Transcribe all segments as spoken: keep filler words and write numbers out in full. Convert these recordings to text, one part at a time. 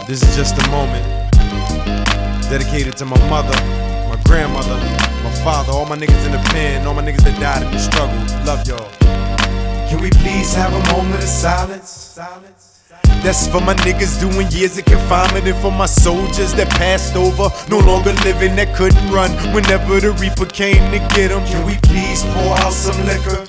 This is just a moment dedicated to my mother, my grandmother, my father, all my niggas in the pen, all my niggas that died in the struggle. Love y'all. Can we please have a moment of silence? That's for my niggas doing years of confinement, and for my soldiers that passed over, no longer living, that couldn't run whenever the Reaper came to get them. Can we please pour out some liquor?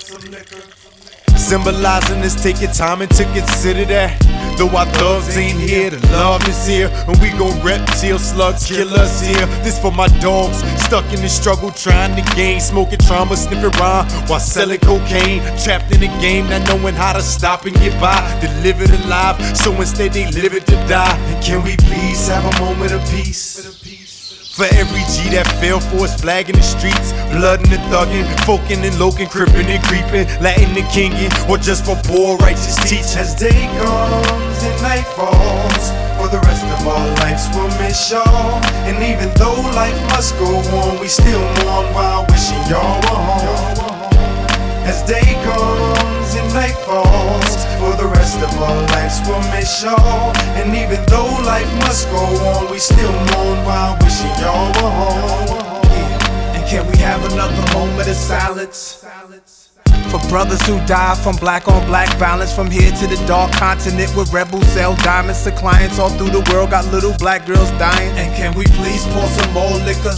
Symbolizing this, take your time and to consider that. Though our thugs ain't here, the love is here, and we gon' rep till slugs kill us here. This for my dogs, stuck in the struggle, trying to gain, smoking trauma, sniffing rhyme while selling cocaine. Trapped in the game, not knowing how to stop and get by. To live it alive, so instead they live it to die. And can we please have a moment of peace? For every G that fell for his flag in the streets, blood in the thuggin', folkin' and lokin', crippin' and creepin', Latin and kingin', or just for poor righteous teach. As day comes and night falls, for the rest of our lives we'll miss y'all. And even though life must go on, we still mourn while wishing y'all were home. As day comes and night falls, for the rest of our lives we'll miss y'all. And even though life must go on, we still mourn while wishing y'all were home. Yeah. And can we have another moment of silence? For brothers who die from black on black violence, from here to the dark continent where rebels sell diamonds to clients all through the world, got little black girls dying. And can we please pour some more liquor?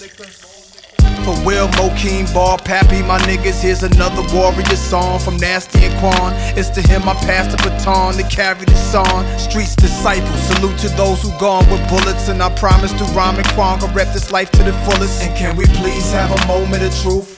For Will, Mokeem, Ball, Pappy, my niggas, here's another warrior song from Nasty and Quan. It's to him I pass the baton to carry this on. Streets disciples, salute to those who gone with bullets, and I promise to rhyme and Quan gon' rep this life to the fullest. And can we please have a moment of truth?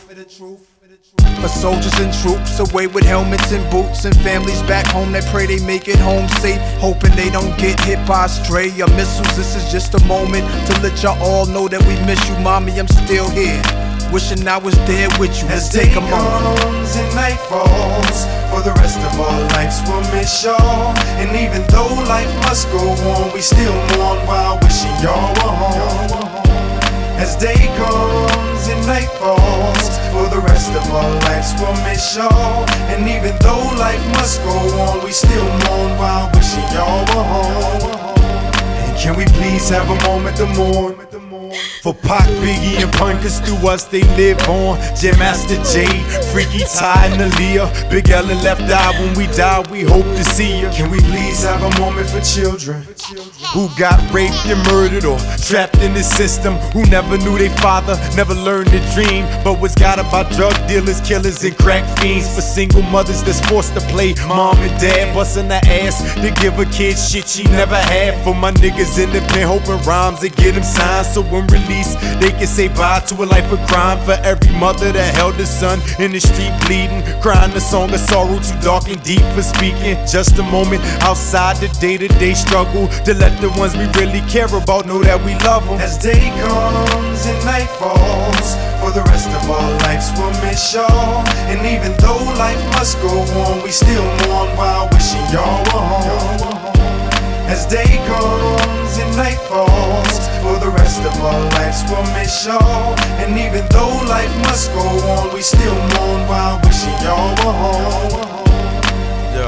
For soldiers and troops away with helmets and boots, and families back home that pray they make it home safe, hoping they don't get hit by a stray or missiles. This is just a moment to let y'all all know that we miss you, mommy. I'm still here, wishing I was there with you. As day comes and night falls, for the rest of our lives we'll miss y'all. And even though life must go on, we still mourn while wishing y'all were home. As day comes and night falls, for the rest of our lives we'll miss y'all. And even though life must go on, we still mourn while wishing y'all were home. And can we please have a moment to mourn? For Pac, Biggie, and Pun, cause through us they live on. Jam Master Jay, Freaky Ty, and Aaliyah, Big L and Left Eye. When we die, we hope to see ya. Can we please have a moment for children who got raped and murdered, or trapped in the system, who never knew their father, never learned to dream, but was guided by drug dealers, killers, and crack fiends. For single mothers that's forced to play mom and dad, busting their ass to give a kid shit she never had. For my niggas in the pen, hoping rhymes that get them signed, so when released they can say bye to a life of crime. For every mother that held a son in the street bleeding, crying a song of sorrow too dark and deep for speaking. Just a moment outside the day-to-day struggle, to let the ones we really care about know that we love them. As day comes and night falls, for the rest of our lives we'll miss y'all. And even though life must go on, we still mourn while wishing y'all were home. As day comes and night falls, for the rest of our lives we'll miss y'all. And even though life must go on, we still mourn while wishing y'all were home. Yo,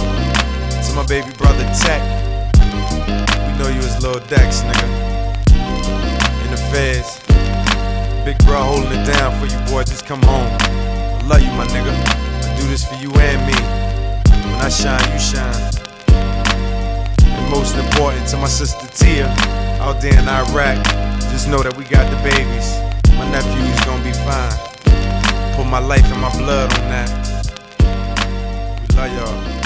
to my baby brother Tech, we know you as Lil Dex, nigga. In the feds, big bro holding it down for you, boy, just come home. I love you, my nigga. I do this for you and me. When I shine, you shine. Most important to my sister Tia, out there in Iraq, just know that we got the babies. My nephew's gonna be fine. Put my life and my blood on that. We love y'all.